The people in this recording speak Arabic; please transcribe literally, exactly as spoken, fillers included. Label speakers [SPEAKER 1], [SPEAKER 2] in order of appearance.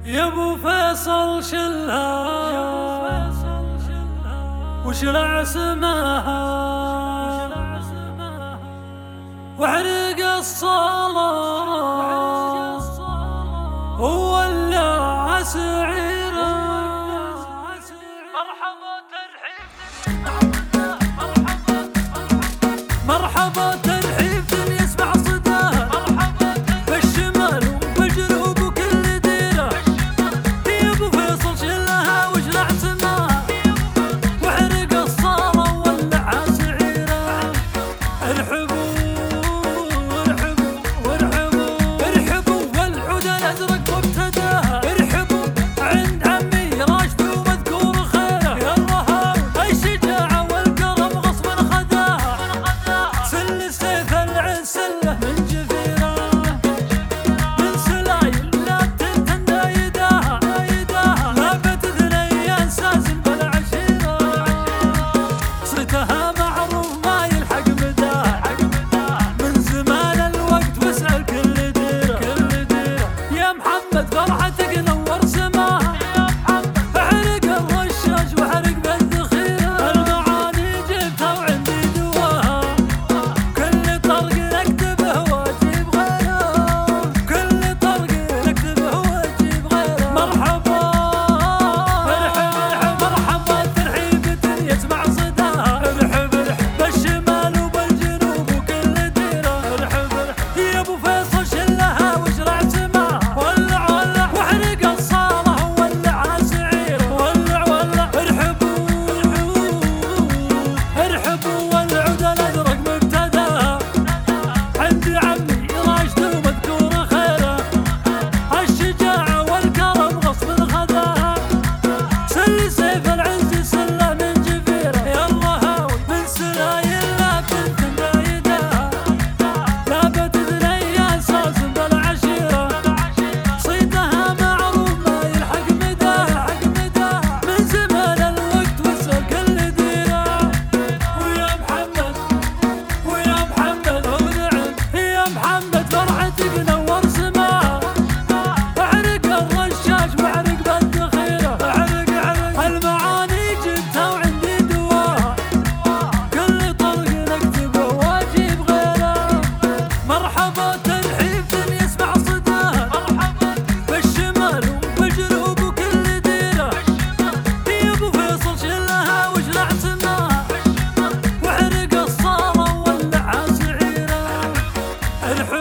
[SPEAKER 1] يا ابو فيصل شلها وشلع سماها وحرق الصلاة وولع سعيرة. مرحبا ترحيب مرحبا ترحيب يسمع صداها بالشمال وبالجنوب وكل ديرة. يا ابو فيصل شلها وشلع سماها وحرق الصالة وولع سعيرة. ارحبوا ارحبوا ارحبوا ارحبوا والعود الازرق مبتداها. ارحبوا عند عمي راشد ومذكور خيره. يلا الشجاعة والكرم غصب خذاها. سل سيف العز سله من جفيره من سلايل لا بتنتن دايداها. لابت ثنيا ساسن بالعشيره صيتها معروف ما يلحق مداها. من زمان الوقت واسأل كل ديره. يا محمد فرحتك نور سماها. احرق الرشاش وحرق بالذخيره. المعاني جبتها وعندي دواها. كل طرق نكتبه واجيب غيره. كل طرق نكتبه واجيب غيره. مرحبا مرحبا ترحيبة يسمع صداها. ارحب ارحب بالشمال وبالجنوب وكل ديره. ارحب ارحب يا ابو فيصل شلها وشرع سماها. ولع ولع وحرق الصالة وولع سعيره. ولع ولع ارحبوا ارحبوا والعود الازرق مبتداها. عند عمي راشد ومذكور خيره. الشجاعة والكرم غصب خذاها. سل سيف العز سله من جفيره. يلا هاوي من سلايل لا بتنتن دايداها. لابت ثنيا ساسن بالعشيره صيتها معروف ما يلحق مداها. من زمان الوقت واسأل كل ديره. ويا محمد ويا محمد ونعم يا محمد فرحتك نور سماها. احرق الرشاش واحرق بالذخيره. احرق احرق المعاني جبتها وعندي دواها. كل طرق نكتبه واجيب غيره. مرحبا ترحيب يسمع صداها. بالشمال وبالجنوب وكل ديره. يا ابو فيصل شلها وشلع سماها وحرق الصالة وولع سعيره. ارحب